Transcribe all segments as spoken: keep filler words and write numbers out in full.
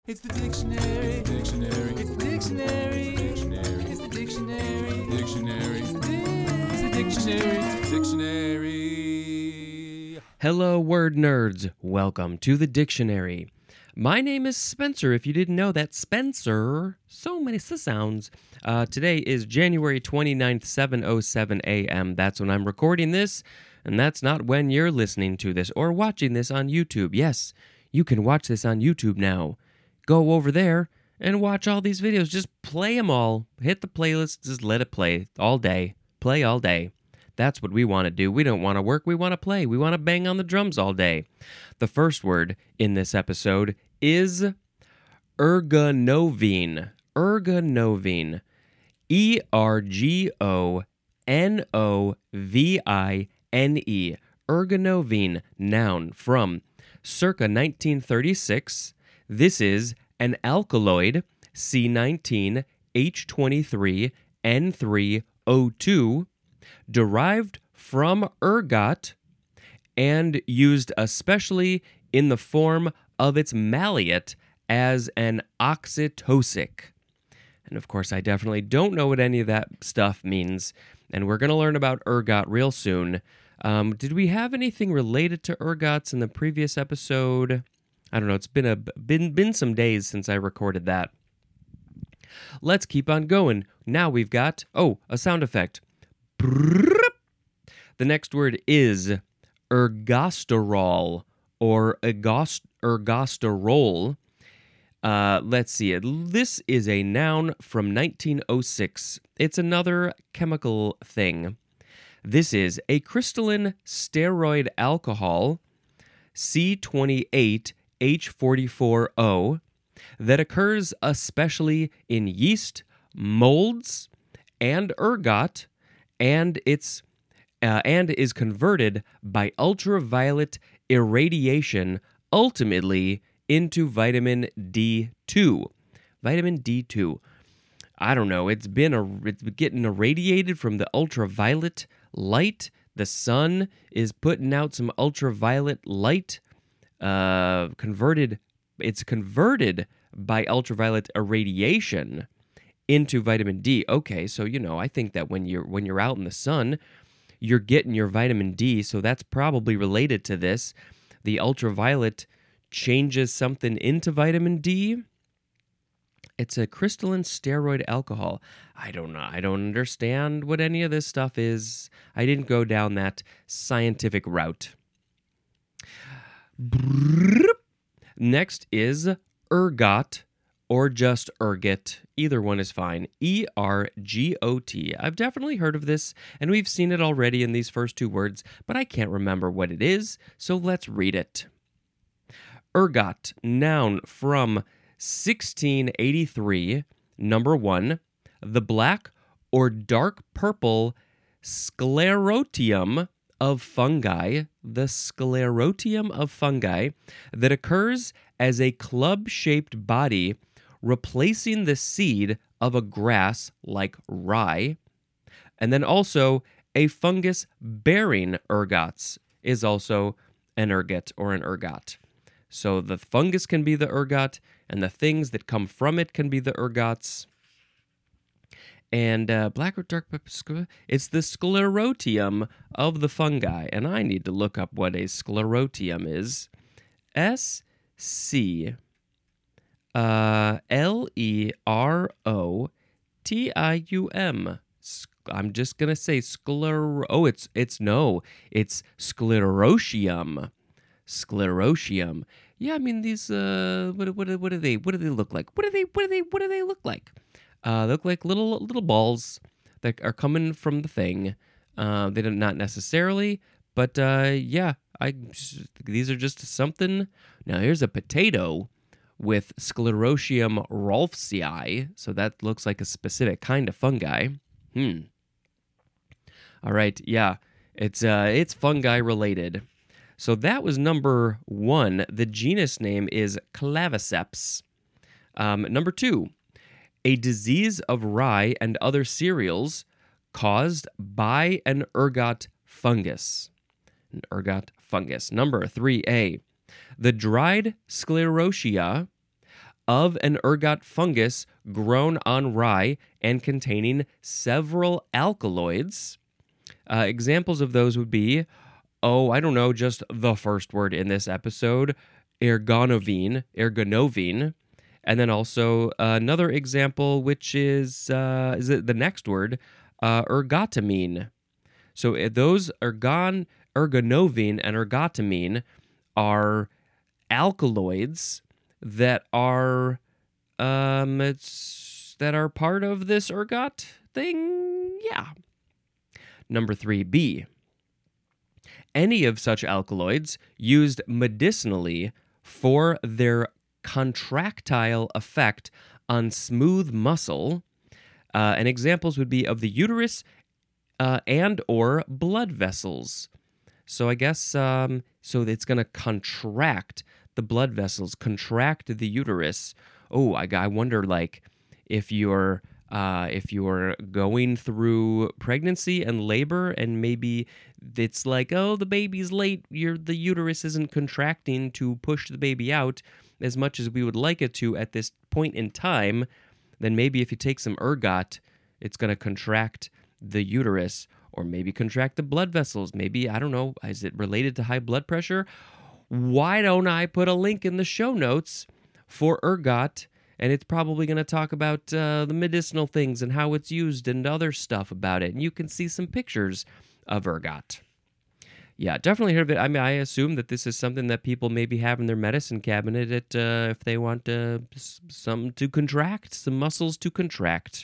It's the dictionary. Dictionary. It's the dictionary. Dictionary. It's the dictionary. Dictionary. It's the dictionary. Dictionary. Hello, word nerds. Welcome to the dictionary. My name is Spencer, if you didn't know that. Spencer. So many sounds. Uh, today is January twenty-ninth, seven oh seven a.m. That's when I'm recording this, and that's not when you're listening to this or watching this on YouTube. Yes, you can watch this on YouTube now. Go over there and watch all these videos. Just play them all. Hit the playlist. Just let it play all day. Play all day. That's what we want to do. We don't want to work. We want to play. We want to bang on the drums all day. The first word in this episode is ergonovine. Ergonovine. E R G O N O V I N E. Ergonovine. Noun from circa nineteen thirty-six. This is an alkaloid, C nineteen H twenty-three N three O two, derived from ergot and used especially in the form of its malleate as an oxytocic. And of course, I definitely don't know what any of that stuff means, and we're going to learn about ergot real soon. Um, did we have anything related to ergots in the previous episode? I don't know. It's been a been been some days since I recorded that. Let's keep on going. Now we've got, oh, a sound effect. The next word is ergosterol or ergost, ergosterol. Uh, let's see. This is a noun from nineteen oh six. It's another chemical thing. This is a crystalline steroid alcohol, C twenty-eight H forty-four O, that occurs especially in yeast, molds, and ergot, and it's uh, and is converted by ultraviolet irradiation ultimately into vitamin D two. Vitamin D two. I don't know. It's been a, it's getting irradiated from the ultraviolet light. The sun is putting out some ultraviolet light. Uh, converted. It's converted by ultraviolet irradiation into vitamin D. Okay, so you know, I think that when you're when you're out in the sun, you're getting your vitamin D. So that's probably related to this. The ultraviolet changes something into vitamin D. It's a crystalline steroid alcohol. I don't know. I don't understand what any of this stuff is. I didn't go down that scientific route. Next is ergot or just ergot. Either one is fine. E R G O T. I've definitely heard of this, and we've seen it already in these first two words, but I can't remember what it is, so let's read it. Ergot, noun from sixteen eighty-three, number one, the black or dark purple sclerotium of fungi, the sclerotium of fungi, that occurs as a club-shaped body replacing the seed of a grass like rye, and then also a fungus bearing ergots is also an ergot or an ergot. So the fungus can be the ergot, and the things that come from it can be the ergots. And uh, black or dark pepper, it's the sclerotium of the fungi. And I need to look up what a sclerotium is. S C uh, L E R O T I U M. I'm just going to say scler... Oh, it's, it's no. It's sclerotium. Sclerotium. Yeah, I mean, these, uh, what, what, what do they, what do they look like? What do they, what do they, what do they look like? Uh, they look like little little balls that are coming from the thing. Uh, they don't not necessarily, but uh, yeah, I just, these are just something. Now here's a potato with Sclerotium rolfsii, so that looks like a specific kind of fungi. Hmm. All right, yeah, it's uh, it's fungi related. So that was number one. The genus name is Claviceps. Um, number two. A disease of rye and other cereals caused by an ergot fungus. An ergot fungus. Number three A. The dried sclerotia of an ergot fungus grown on rye and containing several alkaloids. Uh, examples of those would be, oh, I don't know, just the first word in this episode, ergonovine, ergonovine. And then also uh, another example, which is, uh, is it the next word, uh, ergotamine. So uh, those ergon, ergonovine and ergotamine are alkaloids that are um, it's, that are part of this ergot thing. Yeah. Number three, B. Any of such alkaloids used medicinally for their contractile effect on smooth muscle. Uh, and examples would be of the uterus uh, and or blood vessels. So I guess, um, so it's going to contract the blood vessels, contract the uterus. Oh, I, I wonder, like, if you're uh, if you're going through pregnancy and labor, and maybe it's like, oh, the baby's late, your the uterus isn't contracting to push the baby out as much as we would like it to at this point in time, then maybe if you take some ergot, it's going to contract the uterus, or maybe contract the blood vessels. Maybe, I don't know, is it related to high blood pressure? Why don't I put a link in the show notes for ergot? And it's probably going to talk about uh, the medicinal things and how it's used and other stuff about it. And you can see some pictures of ergot. Yeah, definitely heard of it. I mean, I assume that this is something that people maybe have in their medicine cabinet at, uh, if they want uh, some to contract, some muscles to contract.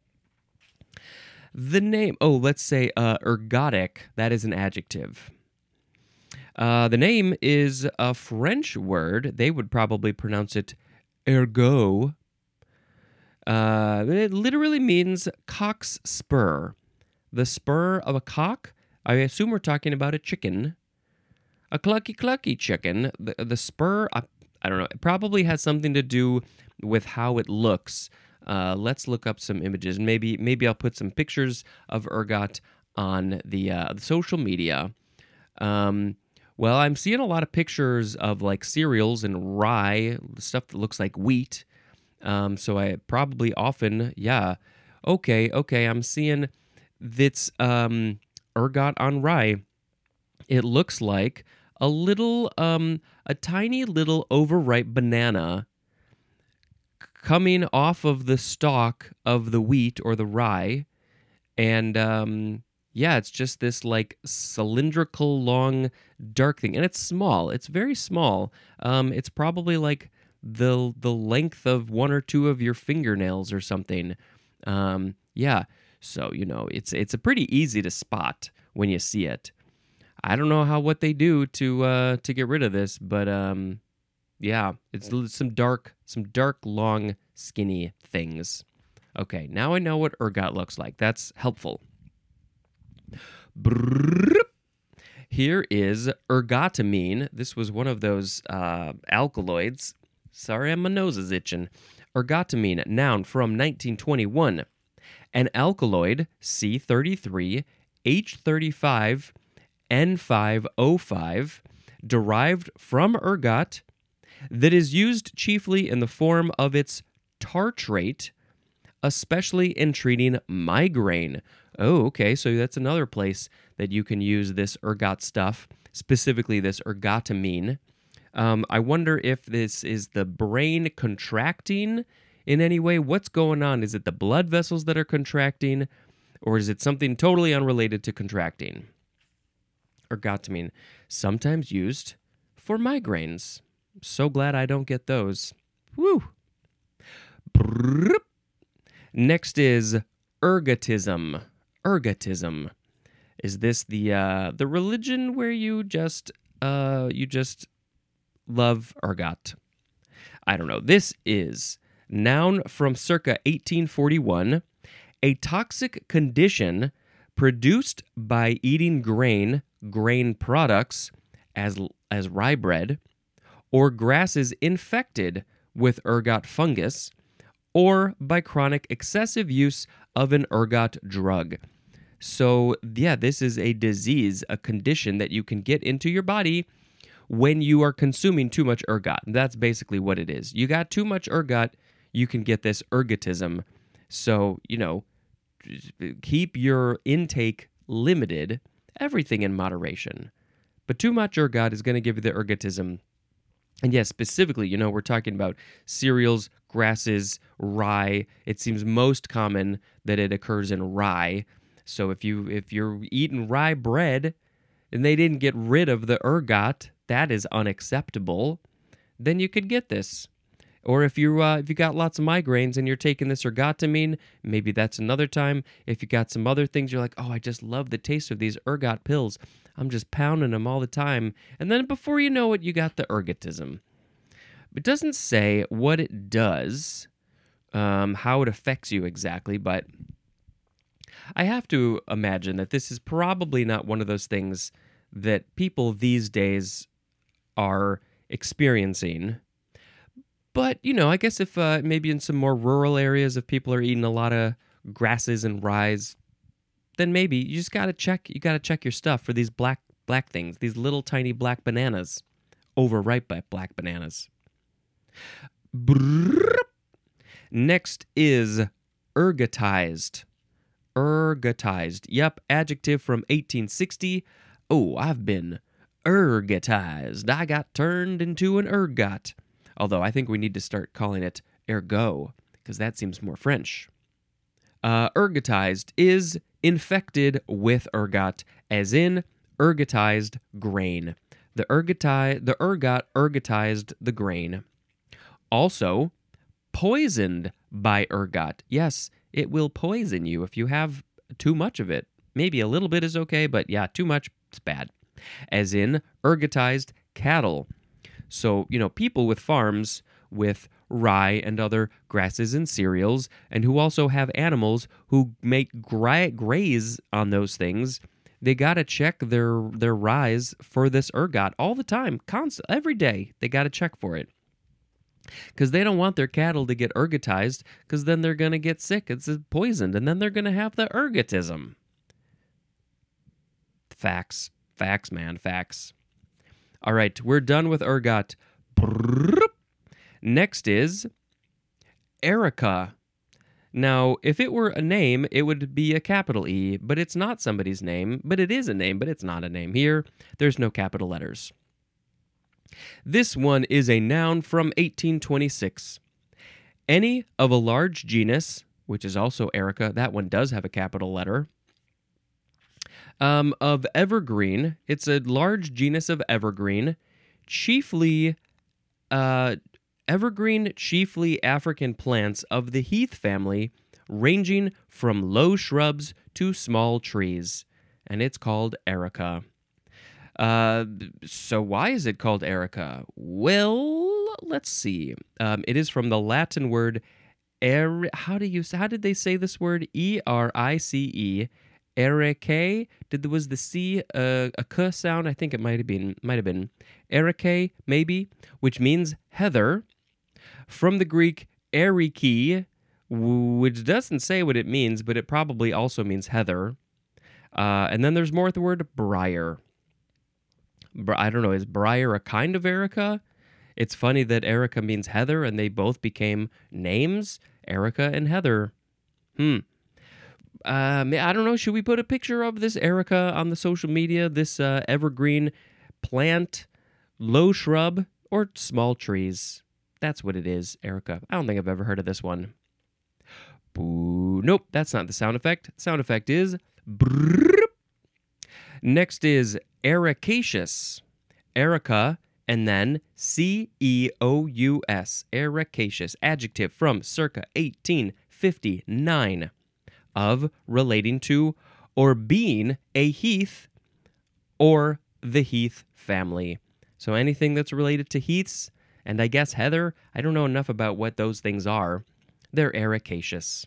The name, oh, let's say uh, ergotic, that is an adjective. Uh, the name is a French word. They would probably pronounce it ergot. Uh, it literally means cock's spur. The spur of a cock. I assume we're talking about a chicken. A clucky clucky chicken. The, the spur, I, I don't know, it probably has something to do with how it looks. Uh, let's look up some images. Maybe maybe I'll put some pictures of ergot on the, uh, the social media. Um, well, I'm seeing a lot of pictures of like cereals and rye, stuff that looks like wheat. Um, so I probably often, yeah. Okay, okay, I'm seeing that's um, ergot on rye. It looks like a little, um, a tiny little overripe banana coming off of the stalk of the wheat or the rye. And um, yeah, it's just this like cylindrical, long, dark thing. And it's small. It's very small. Um, it's probably like the the length of one or two of your fingernails or something. Um, yeah. So, you know, it's it's a pretty easy to spot when you see it. I don't know how what they do to uh, to get rid of this, but um, yeah, it's some dark, some dark, long, skinny things. Okay, now I know what ergot looks like. That's helpful. Brrr. Here is ergotamine. This was one of those uh, alkaloids. Sorry, my nose is itching. Ergotamine, noun from nineteen twenty-one. An alkaloid, C thirty-three, H thirty-five, N five O five, derived from ergot, that is used chiefly in the form of its tartrate, especially in treating migraine. Oh, okay, so that's another place that you can use this ergot stuff, specifically this ergotamine. Um, I wonder if this is the brain contracting in any way. What's going on? Is it the blood vessels that are contracting, or is it something totally unrelated to contracting? Ergotamine, sometimes used for migraines. So glad I don't get those. Woo! Brrr. Next is ergotism. Ergotism. Is this the uh, the religion where you just uh, you just love ergot? I don't know. This is noun from circa eighteen forty-one, a toxic condition produced by eating grain, grain products, as as rye bread, or grasses infected with ergot fungus, or by chronic excessive use of an ergot drug. So, yeah, this is a disease, a condition that you can get into your body when you are consuming too much ergot. That's basically what it is. You got too much ergot, you can get this ergotism. So, you know, keep your intake limited, everything in moderation. But too much ergot is going to give you the ergotism. And yes, specifically, you know, we're talking about cereals, grasses, rye. It seems most common that it occurs in rye. So if you if you're eating rye bread and they didn't get rid of the ergot, that is unacceptable. Then you could get this. Or if you uh, if you got lots of migraines and you're taking this ergotamine, maybe that's another time. If you got some other things, you're like, oh, I just love the taste of these ergot pills. I'm just pounding them all the time. And then before you know it, you got the ergotism. It doesn't say what it does, um, how it affects you exactly, but I have to imagine that this is probably not one of those things that people these days are experiencing. But, you know, I guess if uh, maybe in some more rural areas, if people are eating a lot of grasses and rye, then maybe you just got to check, you got to check your stuff for these black black things, these little tiny black bananas, overripe by black bananas. Brrr. Next is ergotized. Ergotized. Yep, adjective from eighteen sixty. Oh, I've been ergotized. I got turned into an ergot. Although I think we need to start calling it ergo, because that seems more French. Uh, ergotized is infected with ergot, as in ergotized grain. The ergoti- the ergot ergotized the grain. Also, poisoned by ergot. Yes, it will poison you if you have too much of it. Maybe a little bit is okay, but yeah, too much is bad. As in ergotized cattle. So, you know, people with farms with rye and other grasses and cereals, and who also have animals who make gra- graze on those things, they got to check their their ryes for this ergot all the time, constant, every day. They got to check for it. Because they don't want their cattle to get ergotized, because then they're going to get sick. It's poisoned, and then they're going to have the ergotism. Facts. Facts, man. Facts. All right, we're done with ergot. Next is Erica. Now, if it were a name, it would be a capital E, but it's not somebody's name. But it is a name, but it's not a name. Here, there's no capital letters. This one is a noun from eighteen twenty-six. Any of a large genus, which is also Erica, that one does have a capital letter, um, of evergreen. It's a large genus of evergreen, chiefly uh, evergreen, chiefly African plants of the heath family, ranging from low shrubs to small trees, and it's called Erica. Uh, so why is it called Erica? Well, let's see. Um, it is from the Latin word er. How do you? How did they say this word? E R I C E. Erike. Did was the C uh, a k sound? I think it might have been. Might have been Erike, maybe, which means heather. From the Greek erike, which doesn't say what it means, but it probably also means heather. Uh, and then there's more with the word briar. I don't know, is briar a kind of Erica? It's funny that Erica means heather, and they both became names, Erica and Heather. Hmm. Um, I don't know, should we put a picture of this Erica on the social media, this uh, evergreen plant, low shrub, or small trees? That's what it is, Erica. I don't think I've ever heard of this one. Boo. Nope, that's not the sound effect. Sound effect is brrrr. Next is ericaceous. Erica, and then C E O U S. Ericaceous. Adjective from circa eighteen fifty-nine. Of relating to or being a heath or the heath family. So anything that's related to heaths, and I guess heather, I don't know enough about what those things are. They're ericaceous.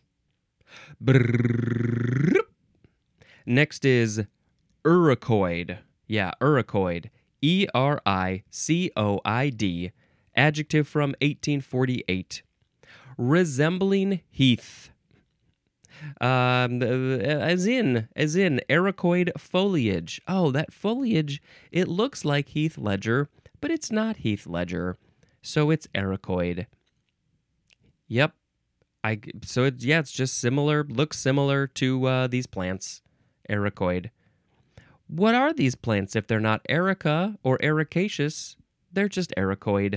Brrrr. Next is Ericoid. Yeah, Ericoid. E R I C O I D. Adjective from eighteen forty-eight. Resembling heath. Um, as in, as in ericoid foliage. Oh, that foliage, it looks like Heath Ledger, but it's not Heath Ledger, so it's Ericoid. Yep. I, so it's, yeah, it's just similar, looks similar to uh, these plants, Ericoid. What are these plants if they're not Erica or Ericaceous? They're just Ericoid.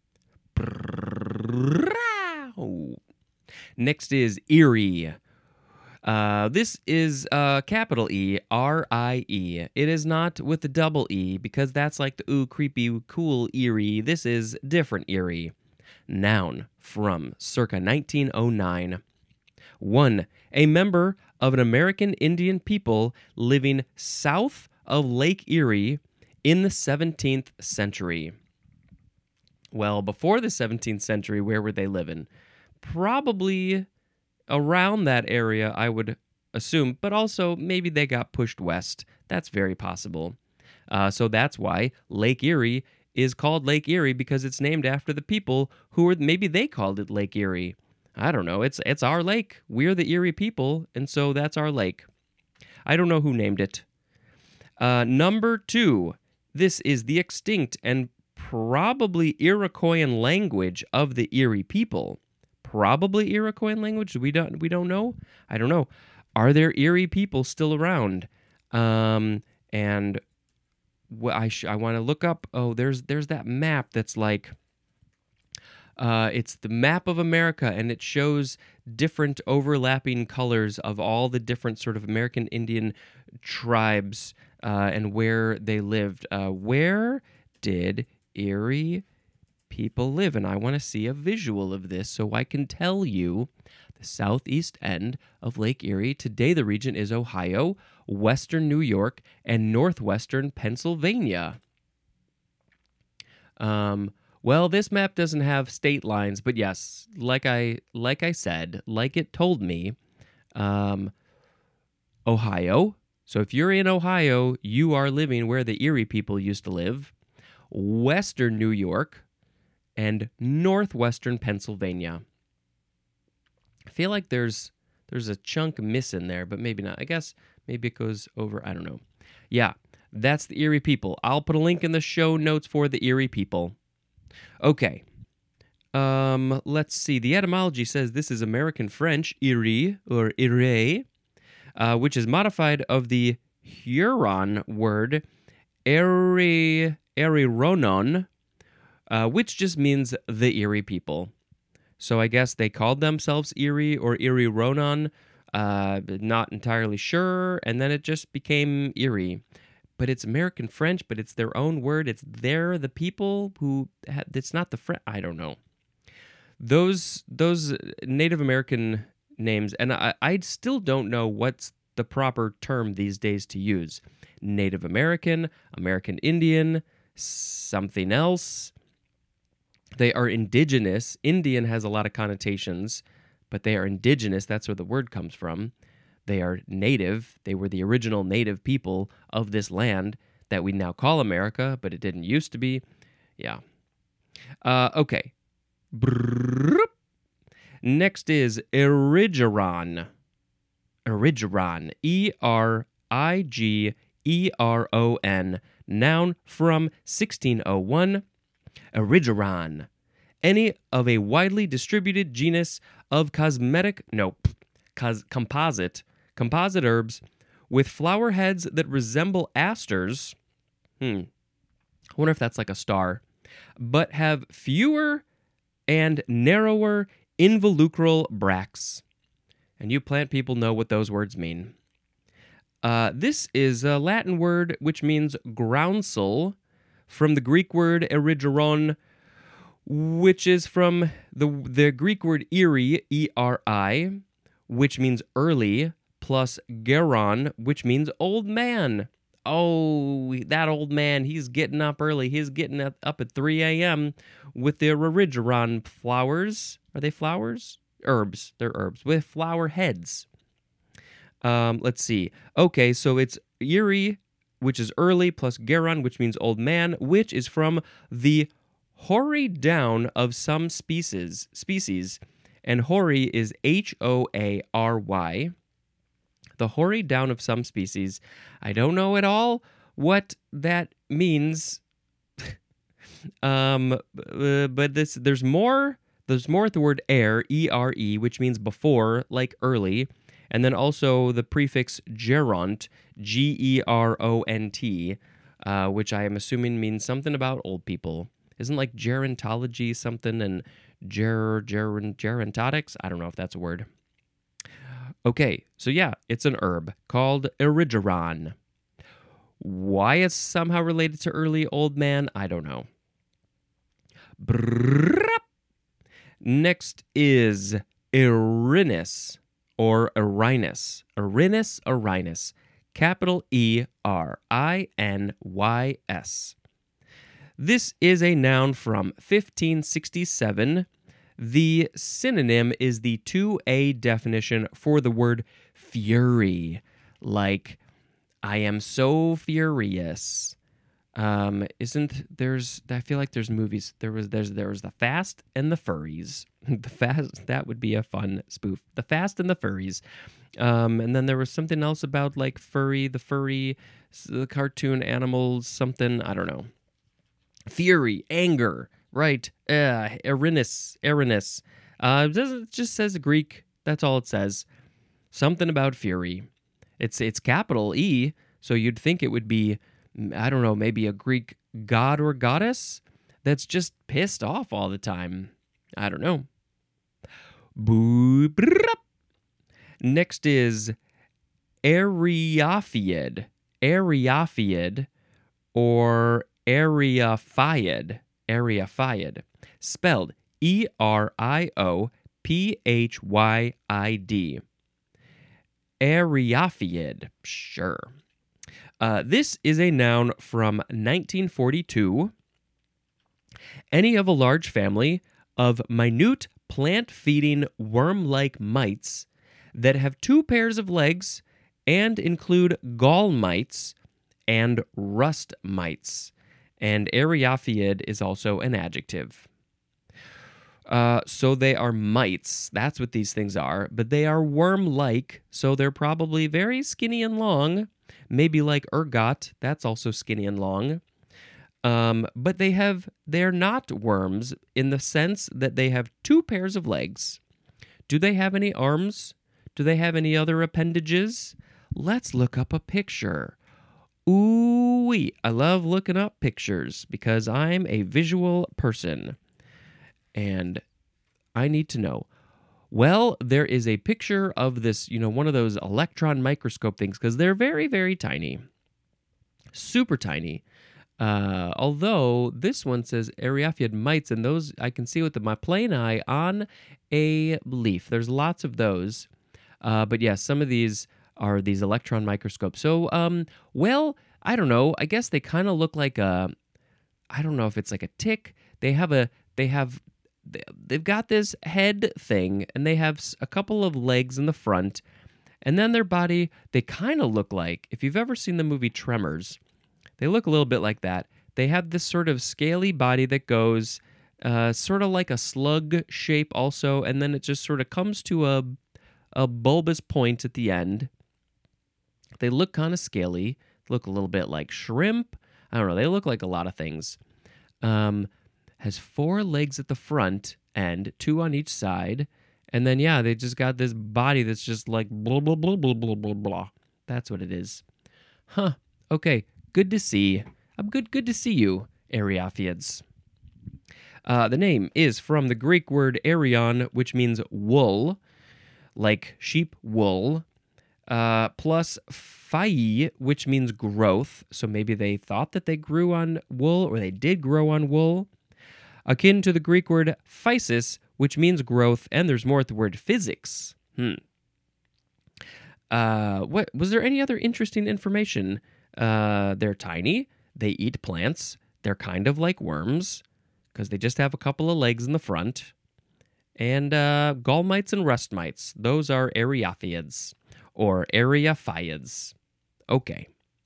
Next is Erie. Uh, this is uh, capital E, R I E. It is not with the double E because that's like the ooh, creepy, cool Erie. This is different Erie. Noun from circa nineteen oh nine. One, a member of an American Indian people living south of Lake Erie in the seventeenth century. Well, before the seventeenth century, where were they living? Probably around that area, I would assume, but also maybe they got pushed west. That's very possible. Uh, so that's why Lake Erie is called Lake Erie, because it's named after the people who were, maybe they called it Lake Erie. I don't know. It's it's our lake. We're the Erie people, and so that's our lake. I don't know who named it. Uh, number two, this is the extinct and probably Iroquoian language of the Erie people. Probably Iroquoian language. We don't we don't know. I don't know. Are there Erie people still around? Um, and wh- I sh- I want to look up. Oh, there's there's that map that's like. Uh, it's the map of America, and it shows different overlapping colors of all the different sort of American Indian tribes uh, and where they lived. Uh, where did Erie people live? And I want to see a visual of this so I can tell you the southeast end of Lake Erie. Today, the region is Ohio, western New York, and northwestern Pennsylvania. Um... Well, this map doesn't have state lines, but yes, like I like I said, like it told me, um, Ohio. So if you're in Ohio, you are living where the Erie people used to live. Western New York and northwestern Pennsylvania. I feel like there's there's a chunk missing there, but maybe not. I guess maybe it goes over. I don't know. Yeah, that's the Erie people. I'll put a link in the show notes for the Erie people. Okay, um, let's see. The etymology says this is American French, Erie, or Erie, uh, which is modified of the Huron word Eri, Erironon, uh, which just means the Erie people. So I guess they called themselves Erie or Erironon, uh, not entirely sure, and then it just became Erie. But it's American French, but it's their own word. It's they're the people who, ha- it's not the French, I don't know. Those those Native American names, and I, I still don't know what's the proper term these days to use. Native American, American Indian, something else. They are indigenous. Indian has a lot of connotations, but they are indigenous. That's where the word comes from. They are native. They were the original native people of this land that we now call America, but it didn't used to be. Yeah. Uh, okay. Brrrr. Next is Erigeron. Erigeron. E R I G E R O N. Noun from sixteen oh one. Erigeron. Any of a widely distributed genus of cosmetic, no, cos, composite, composite herbs with flower heads that resemble asters. Hmm. I wonder if that's like a star. But have fewer and narrower involucral bracts. And you plant people know what those words mean. Uh, this is a Latin word which means groundsel, from the Greek word erigeron, which is from the, the Greek word Eri, E R I, which means early, plus geron, which means old man. Oh, that old man, he's getting up early. He's getting up at three a.m. with the erigeron flowers. Are they flowers? Herbs. They're herbs with flower heads. Um, let's see. Okay, so it's Eri, which is early, plus geron, which means old man, which is from the hoary down of some species. Species. And hoary is H O A R Y. The hoary down of some species. I don't know at all what that means. um, uh, but this there's more. There's more at the word ere, E R E, which means before, like early, and then also the prefix geront, G E R O N T, uh, which I am assuming means something about old people. Isn't like gerontology something and ger, ger, gerontotics? I don't know if that's a word. Okay, so yeah, it's an herb called erigeron. Why it's somehow related to early old man, I don't know. Brrrr. Next is Erinus or Erinus. Erinus, Erinus. Capital E R I N Y S. This is a noun from fifteen sixty-seven. The synonym is the two A definition for the word fury. Like, I am so furious. Um, isn't there's I feel like there's movies. There was there's there was the Fast and the Furries. The Fast, that would be a fun spoof. The Fast and the Furries. Um, and then there was something else about like furry, the furry, the cartoon animals, something, I don't know. Fury, anger, right? Uh, Erinus, Erinus. Uh, it just says Greek. That's all it says. Something about fury. It's it's capital E, so you'd think it would be, I don't know, maybe a Greek god or goddess that's just pissed off all the time. I don't know. Boop. Next is Eriophiid. Eriophiid or Eriophiid. Eriophiid. Spelled E R I O P H Y I D. Eriophiid. Sure. Uh, this is a noun from nineteen forty-two. Any of a large family of minute plant-feeding worm-like mites that have two pairs of legs and include gall mites and rust mites. And Eriophiid is also an adjective. Uh, so they are mites. That's what these things are. But they are worm-like, so they're probably very skinny and long. Maybe like ergot. That's also skinny and long. Um, but they have, they're not worms in the sense that they have two pairs of legs. Do they have any arms? Do they have any other appendages? Let's look up a picture. Ooh-wee. I love looking up pictures because I'm a visual person. And I need to know. Well, there is a picture of this, you know, one of those electron microscope things because they're very, very tiny. Super tiny. Uh, although this one says Eriophiid mites, and those I can see with the, my plain eye on a leaf. There's lots of those. Uh, but yes, some of these are these electron microscopes. So, um, well, I don't know. I guess they kind of look like a, I don't know if it's like a tick. They have a, they have, they've got this head thing, and they have a couple of legs in the front, and then their body, they kind of look like, if you've ever seen the movie Tremors, they look a little bit like that. They have this sort of scaly body that goes uh, sort of like a slug shape also, and then it just sort of comes to a a bulbous point at the end. They look kind of scaly, look a little bit like shrimp. I don't know. They look like a lot of things. Um, has four legs at the front end, two on each side, and then yeah, they just got this body that's just like blah blah blah blah blah blah blah. That's what it is. Huh. Okay. Good to see. I'm good. Good to see you, Eriophiids. Uh, the name is from the Greek word erion, which means wool, like sheep wool, uh, plus phai, which means growth. So maybe they thought that they grew on wool, or they did grow on wool. Akin to the Greek word physis, which means growth, and there's more at the word physics. Hmm. Uh, what was there any other interesting information? Uh, they're tiny. They eat plants. They're kind of like worms because they just have a couple of legs in the front. And uh, gall mites and rust mites, those are Eriophiids or Eriophiids. Okay.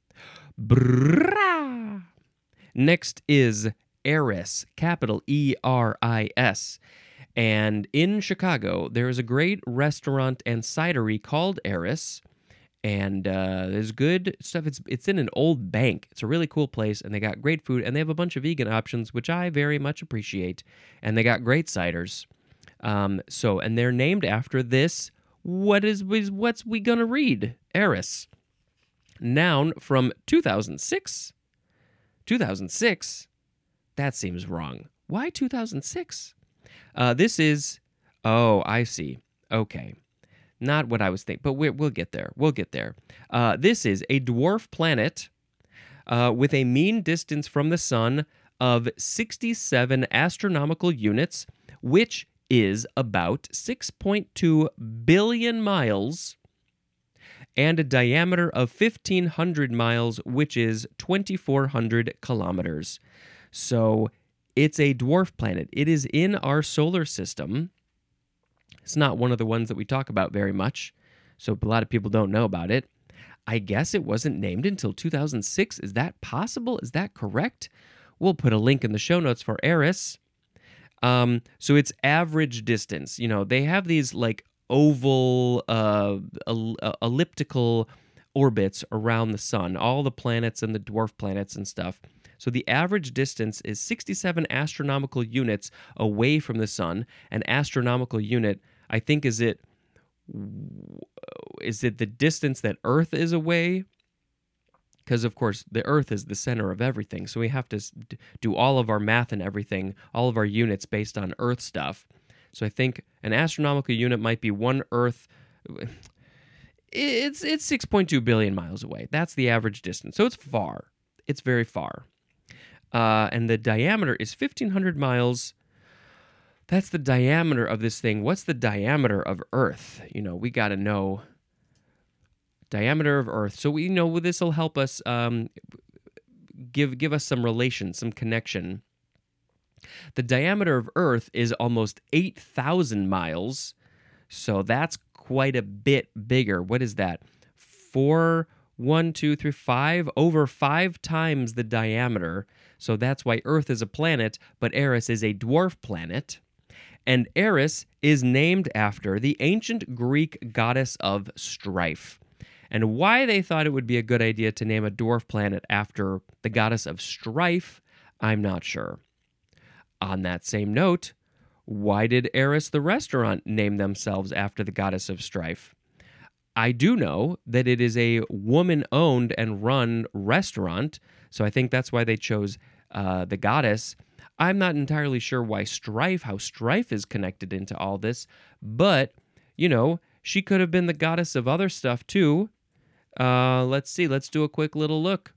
Brrrah. Next is Eris, capital E R I S. And in Chicago, there is a great restaurant and cidery called Eris. And uh, there's good stuff. It's it's in an old bank. It's a really cool place, and they got great food, and they have a bunch of vegan options, which I very much appreciate. And they got great ciders. Um, so, and they're named after this. What is what's we gonna read? Eris. Noun from two thousand six. two thousand six. That seems wrong. Why two thousand six? Uh, this is. Oh, I see. Okay. Not what I was thinking, but we're, we'll get there. We'll get there. Uh, this is a dwarf planet uh, with a mean distance from the sun of sixty-seven astronomical units, which is about six point two billion miles, and a diameter of fifteen hundred miles, which is twenty-four hundred kilometers. So it's a dwarf planet. It is in our solar system. It's not one of the ones that we talk about very much, so a lot of people don't know about it. I guess it wasn't named until two thousand six. Is that possible? Is that correct? We'll put a link in the show notes for Eris. Um, so it's average distance. You know, they have these like oval, uh, el- elliptical orbits around the sun, all the planets and the dwarf planets and stuff. So the average distance is sixty-seven astronomical units away from the sun. An astronomical unit, I think, is it is it the distance that Earth is away? Because, of course, the Earth is the center of everything. So we have to do all of our math and everything, all of our units based on Earth stuff. So I think an astronomical unit might be one Earth. It's, it's six point two billion miles away. That's the average distance. So it's far. It's very far. Uh, and the diameter is fifteen hundred miles. That's the diameter of this thing. What's the diameter of Earth? You know, we got to know diameter of Earth. So we know this will help us um, give give us some relation, some connection. The diameter of Earth is almost eight thousand miles. So that's quite a bit bigger. What is that? Four, one, two, three, five, over five times the diameter. So that's why Earth is a planet, but Eris is a dwarf planet. And Eris is named after the ancient Greek goddess of strife. And why they thought it would be a good idea to name a dwarf planet after the goddess of strife, I'm not sure. On that same note, why did Eris the restaurant name themselves after the goddess of strife? I do know that it is a woman-owned and run restaurant, so I think that's why they chose uh, the goddess. I'm not entirely sure why strife, how strife is connected into all this, but, you know, she could have been the goddess of other stuff too. Uh, let's see, let's do a quick little look.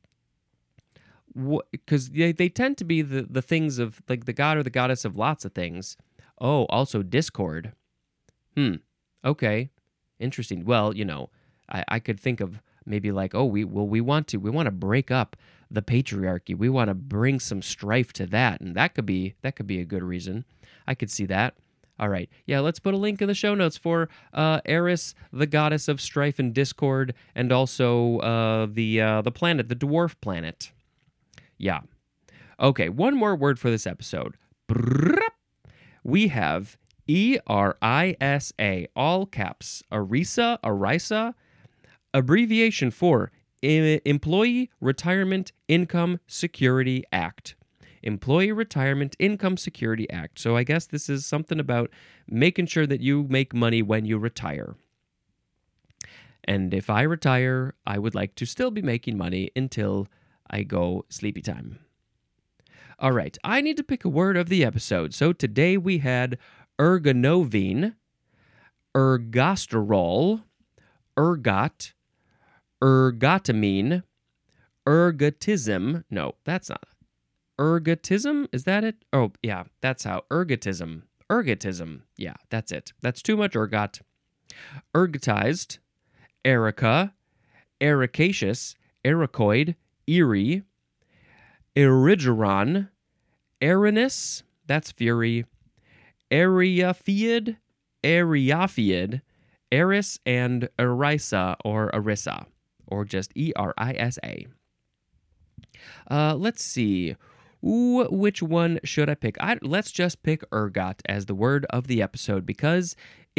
Because they, they tend to be the, the things of, like, the god or the goddess of lots of things. Oh, also discord. Hmm, okay. Interesting. Well, you know, I, I could think of maybe like, oh, we well, we want to we want to break up the patriarchy. We want to bring some strife to that, and that could be that could be a good reason. I could see that. All right, yeah, let's put a link in the show notes for uh, Eris, the goddess of strife and discord, and also uh, the uh, the planet, the dwarf planet. Yeah. Okay, one more word for this episode. We have E R I S A, all caps, ERISA, ERISA, abbreviation for Employee Retirement Income Security Act. Employee Retirement Income Security Act. So I guess this is something about making sure that you make money when you retire. And if I retire, I would like to still be making money until I go sleepy time. All right, I need to pick a word of the episode. So today we had ergonovine, ergosterol, ergot, ergotamine, ergotism. No, that's not. Ergotism? Is that it? Oh, yeah, that's how. Ergotism. Ergotism. Yeah, that's it. That's too much ergot. Ergotized, erica, ericaceous, ericoid, eerie, erigeron, erinus, that's fury, Eriaphiid, Eriaphiid, Eris, and Erisa, or Erisa, or just E R I S A. Uh, let's see. Ooh, which one should I pick? I, let's just pick ergot as the word of the episode because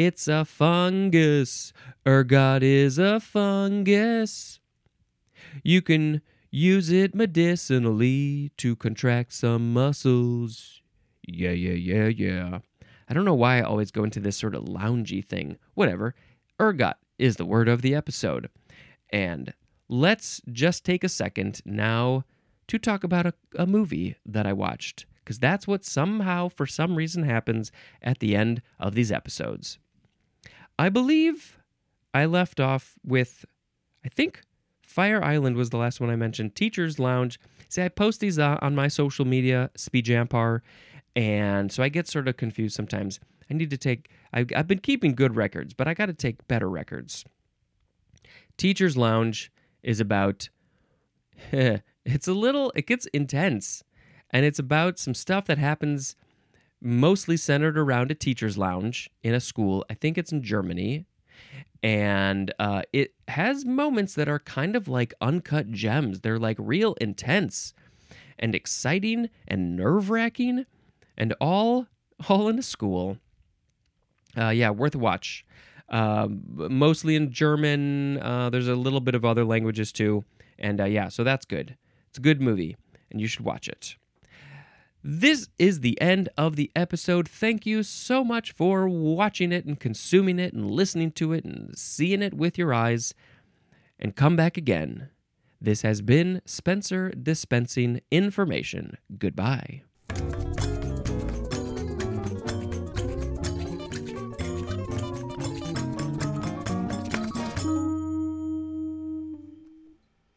It's a fungus. Ergot is a fungus. You can use it medicinally to contract some muscles. Yeah, yeah, yeah, yeah. I don't know why I always go into this sort of loungy thing. Whatever. Ergot is the word of the episode. And let's just take a second now to talk about a, a movie that I watched, because that's what somehow, for some reason, happens at the end of these episodes. I believe I left off with, I think, Fire Island was the last one I mentioned. Teacher's Lounge. See, I post these uh, on my social media, Speed Jampar, and so I get sort of confused sometimes. I need to take, I've, I've been keeping good records, but I got to take better records. Teacher's Lounge is about, it's a little, it gets intense, and it's about some stuff that happens mostly centered around a teacher's lounge in a school. I think it's in Germany. And uh, it has moments that are kind of like uncut gems. They're like real intense and exciting and nerve-wracking and all, all in a school. Uh, yeah, worth a watch. Uh, mostly in German. Uh, there's a little bit of other languages too. And uh, yeah, so that's good. It's a good movie, and you should watch it. This is the end of the episode. Thank you so much for watching it and consuming it and listening to it and seeing it with your eyes. And come back again. This has been Spencer dispensing information. Goodbye.